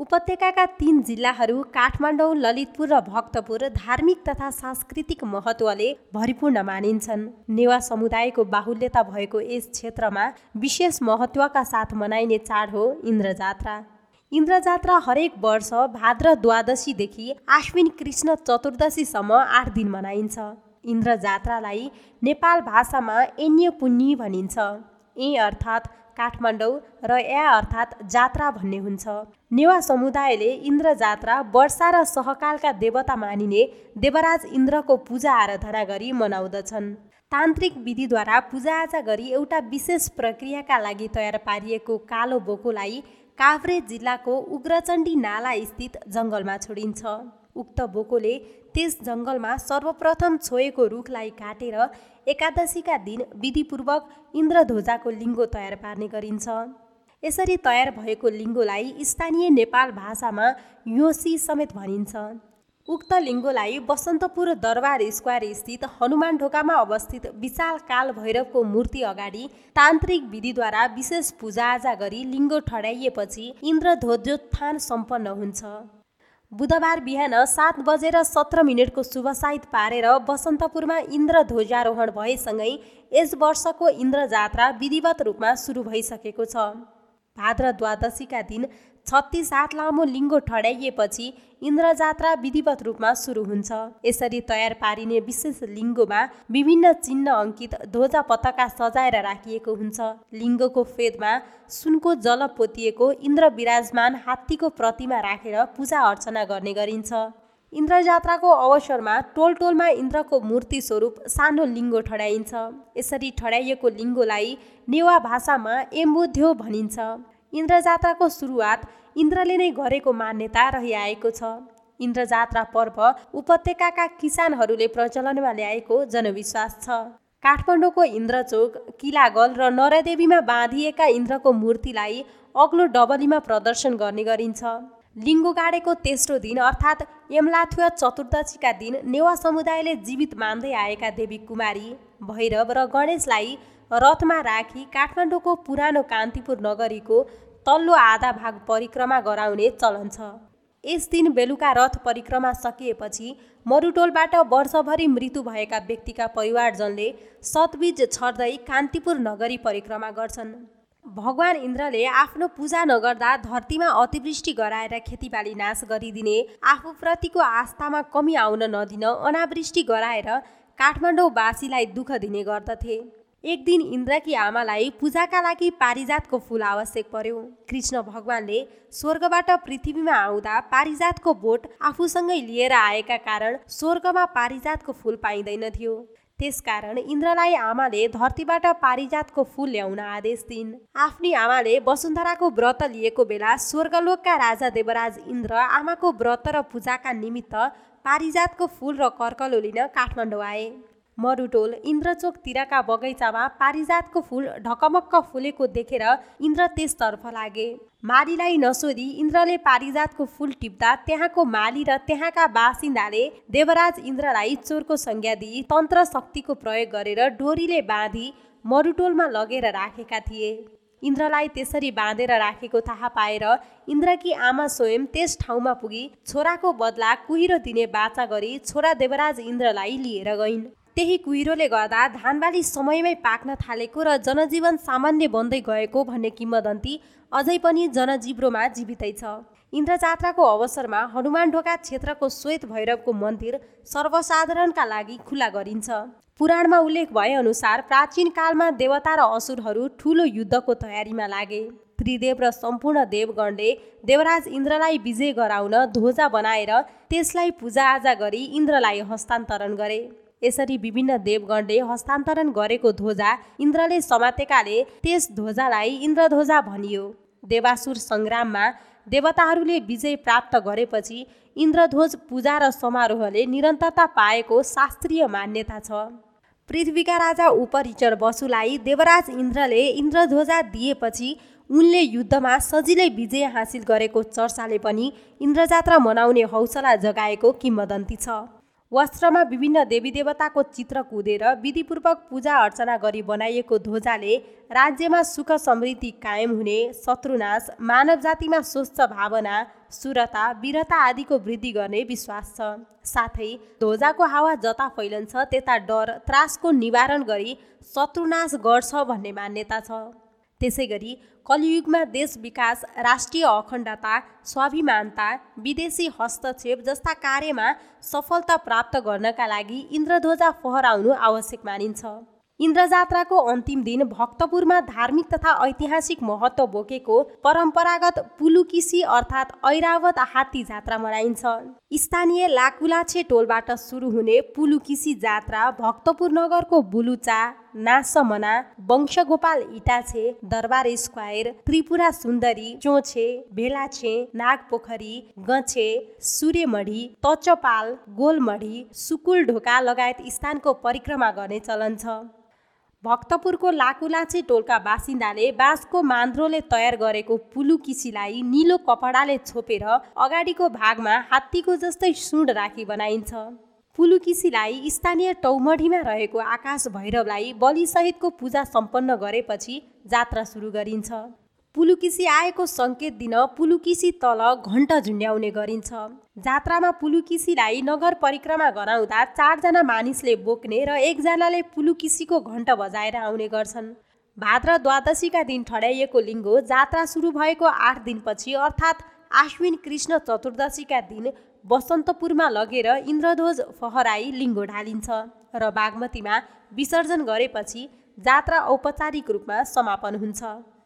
उपत्यकाका 3 जिल्लाहरू काठमाडौँ, ललितपुर र भक्तपुर धार्मिक तथा सांस्कृतिक महत्त्वले भरिपूर्ण मानिन्छन्। नेवा समुदायको बाहुल्यता भएको यस क्षेत्रमा विशेष महत्त्वका साथ मनाइने चाड हो इन्द्र जात्रा। इन्द्र जात्रा हरेक वर्ष भाद्र द्वादशीदेखि आश्विन कृष्ण चतुर्दशीसम्म 8 दिन मनाइन्छ। इन्द्र जात्रालाई नेपाल भाषामा एन्य पुन्नी भनिन्छ। ए अर्थात् काठमाडौँ र या अर्थात् जात्रा भन्ने हुन्छ। नेवा समुदायले इन्द्र जात्रा वर्षा र सहकालका देवता मानिने देवराज इन्द्रको पूजा आराधना गरी मनाउँदछन्। तान्त्रिक विधिद्वारा पूजाआजा गरी एउटा विशेष प्रक्रियाका लागि तयार पारिएको कालो बोकोलाई काभ्रे जिल्लाको उग्रचण्डी नाला स्थित जङ्गलमा छोडिन्छ। उक्त बोकोले त्यस जङ्गलमा सर्वप्रथम छोएको रुखलाई काटेर एकादशीका दिन विधिपूर्वक इन्द्रध्वजाको लिङ्गो तयार पार्ने गरिन्छ। यसरी तयार भएको लिङ्गोलाई स्थानीय नेपाल भाषामा योसी समेत भनिन्छ। उक्त लिङ्गोलाई बसन्तपुर दरबार स्क्वायर स्थित हनुमान ढोकामा अवस्थित विशाल काल भैरवको मूर्ति अगाडि तान्त्रिक विधिद्वारा विशेष पूजाआजा गरी लिङ्गो ठडाइएपछि इन्द्रध्वजोत्थान सम्पन्न हुन्छ। बुधबार बिहान 7:17 को शुभसाइत पारेर बसन्तपुरमा इन्द्र ध्वजारोहण भएसँगै यस वर्षको इन्द्र जात्रा विधिवत रूपमा सुरु भइसकेको छ। भाद्र द्वादशीका दिन 36 हात लामो लिङ्गो ठडाइएपछि इन्द्र जात्रा विधिवत रूपमा सुरु हुन्छ। यसरी तयार पारिने विशेष लिङ्गोमा विभिन्न चिन्ह अङ्कित ध्वजा पताका सजाएर राखिएको हुन्छ। लिङ्गोको फेदमा सुनको जल पोतिएको इन्द्र विराजमान हात्तीको प्रतिमा राखेर पूजा अर्चना गर्ने गरिन्छ। इन्द्र जात्राको अवसरमा टोल टोलमा इन्द्रको मूर्ति स्वरूप सानो लिङ्गो ठडाइन्छ। यसरी ठडाइएको लिङ्गोलाई नेवा भाषामा एम्बोध्यो भनिन्छ। इन्द्र जात्राको सुरुवात इन्द्रले नै गरेको मान्यता रहिआएको छ। इन्द्र जात्रा पर्व उपत्यकाका किसानहरूले प्रचलनमा ल्याएको जनविश्वास छ। काठमाडौँको इन्द्रचोक, किलागल र नरदेवीमा बाँधिएका इन्द्रको मूर्तिलाई अग्लो डबलीमा प्रदर्शन गर्ने गरिन्छ। लिङ्गो गाडेको तेस्रो दिन अर्थात् यमलाथुवा चतुर्दशीका दिन नेवा समुदायले जीवित मान्दै आएका देवी कुमारी, भैरव र गणेशलाई रथमा राखी काठमाडौँको पुरानो कान्तिपुर नगरीको तल्लो आधा भाग परिक्रमा गराउने चलन छ। यस दिन बेलुका रथ परिक्रमा सकिएपछि मरुटोलबाट वर्षभरि मृत्यु भएका व्यक्तिका परिवारजनले सतबीज छर्दै कान्तिपुर नगरी परिक्रमा गर्छन्। भगवान इन्द्रले आफ्नो पूजा नगर्दा धरतीमा अतिवृष्टि गराएर खेतीबाली नाश गरिदिने, आफूप्रतिको आस्थामा कमी आउन नदिन अनावृष्टि गराएर काठमाडौँवासीलाई दुःख दिने गर्दथे। एक दिन इन्द्रकी आमालाई पूजाका लागि पारिजातको फूल आवश्यक पर्यो। कृष्ण भगवानले स्वर्गबाट पृथ्वीमा आउँदा पारिजातको बोट आफूसँगै लिएर आएका कारण स्वर्गमा पारिजातको फूल पाइँदैन थियो। त्यसकारण इन्द्रलाई आमाले धरतीबाट पारिजातको फूल ल्याउन आदेश दिइन्। आफ्नी आमाले वसुन्धराको व्रत लिएको बेला स्वर्गलोकका राजा देवराज इन्द्र आमाको व्रत र पूजाका निमित्त पारिजातको फूल र कर्कलो लिन काठमाडौँ आए। मरुटोल इन्द्रचोकतिरका बगैँचामा पारिजातको फूल ढकमक्क फुलेको देखेर इन्द्र त्यसतर्फ लागे। मालीलाई नसोधी इन्द्रले पारिजातको फूल टिप्दा त्यहाँको माली र त्यहाँका बासिन्दाले देवराज इन्द्रलाई चोरको संज्ञा दिई तन्त्र शक्तिको प्रयोग गरेर डोरीले बाँधी मरुटोलमा लगेर राखेका थिए। इन्द्रलाई त्यसरी बाँधेर राखेको थाहा पाएर इन्द्रकी आमा स्वयं त्यस ठाउँमा पुगी छोराको बदला कुहिरो दिने बाचा गरी छोरा देवराज इन्द्रलाई लिएर गइन्। त्यही कुहिरोले गर्दा धानबाली समयमै पाक्न थालेको र जनजीवन सामान्य बन्दै गएको भन्ने किम्वदन्ती अझै पनि जनजिब्रोमा जीवितै छ। इन्द्र जात्राको अवसरमा हनुमान ढोका क्षेत्रको श्वेत भैरवको मन्दिर सर्वसाधारणका लागि खुला गरिन्छ। पुराणमा उल्लेख भए अनुसार प्राचीन कालमा देवता र असुरहरू ठूलो युद्धको तयारीमा लागे। त्रिदेव र सम्पूर्ण देवगणले देवराज इन्द्रलाई विजय गराउन ध्वजा बनाएर त्यसलाई पूजाआजा गरी इन्द्रलाई हस्तान्तरण गरे। यसरी विभिन्न देवगणले हस्तान्तरण गरेको ध्वजा इन्द्रले समातेकाले त्यस ध्वजालाई इन्द्रध्वजा भनियो। देवासुर सङ्ग्राममा देवताहरूले विजय प्राप्त गरेपछि इन्द्रध्वज पूजा र समारोहले निरन्तरता पाएको शास्त्रीय मान्यता छ। पृथ्वीका राजा उपरिचर वसुलाई देवराज इन्द्रले इन्द्रध्वजा दिएपछि उनले युद्धमा सजिलै विजय हासिल गरेको चर्चाले पनि इन्द्रजात्रा मनाउने हौसला जगाएको किम्वदन्ती छ। वस्त्रमा विभिन्न देवीदेवताको चित्र कुदेर विधिपूर्वक पूजा अर्चना गरी बनाइएको ध्वजाले राज्यमा सुख समृद्धि कायम हुने, शत्रुनाश, मानव जातिमा स्वस्थ भावना, सुरता, वीरता आदिको वृद्धि गर्ने विश्वास छ। साथै ध्वजाको हावा जता फैलन्छ त्यता डर त्रासको निवारण गरी शत्रुनाश गर्छ भन्ने मान्यता छ। त्यसै गरी कलियुगमा देश विकास, राष्ट्रिय अखण्डता, स्वाभिमानता, विदेशी हस्तक्षेप जस्ता कार्यमा सफलता प्राप्त गर्नका लागि इन्द्रध्वजा फहराउनु आवश्यक मानिन्छ। इन्द्रजात्राको अन्तिम दिन भक्तपुरमा धार्मिक तथा ऐतिहासिक महत्त्व बोकेको परम्परागत पुलुकिसी अर्थात् ऐरावत हात्ती जात्रा मनाइन्छ। स्थानीय लाकुलाछे टोलबाट सुरु हुने पुलुकिसी जात्रा भक्तपुर नगरको बुलुचा, नासमना, वंशगोपाल इटाछे, दरबार स्क्वायर, त्रिपुरा सुन्दरी, चोछे, भेलाछे, नागपोखरी, गछे, सूर्यमढी, तचपाल, गोलमढी, सुकुल ढोका लगायत स्थानको परिक्रमा गर्ने चलन छ। भक्तपुरको लाकुलाछे टोलका बासिन्दाले बाँसको मान्द्रोले तयार गरेको पुलुकिसीलाई निलो कपडाले छोपेर अगाडिको भागमा हात्तीको जस्तै सुँड राखी बनाइन्छ। पुलुकिसीलाई स्थानीय टौमढीमा रहेको आकाश भैरवलाई बलिसहितको पूजा सम्पन्न गरेपछि जात्रा सुरु गरिन्छ। पुलुकिसी आएको सङ्केत दिन पुलुकिसी तल घण्ट झुन्ड्याउने गरिन्छ। जात्रामा पुलुकिसीलाई नगर परिक्रमा गराउँदा 4 जना मानिसले बोक्ने र 1 जनाले पुलुकिसीको घण्ट बजाएर आउने गर्छन्। भाद्र द्वादशीका दिन ठड्याइएको लिङ्गो जात्रा सुरु भएको 8 दिनपछि अर्थात् आश्विन कृष्ण चतुर्दशीका दिन बसन्तपुरमा लगेर इन्द्रध्वज फहराई लिङ्गो ढालिन्छ र बागमतीमा विसर्जन गरेपछि जात्रा औपचारिक रूपमा समापन हुन्छ।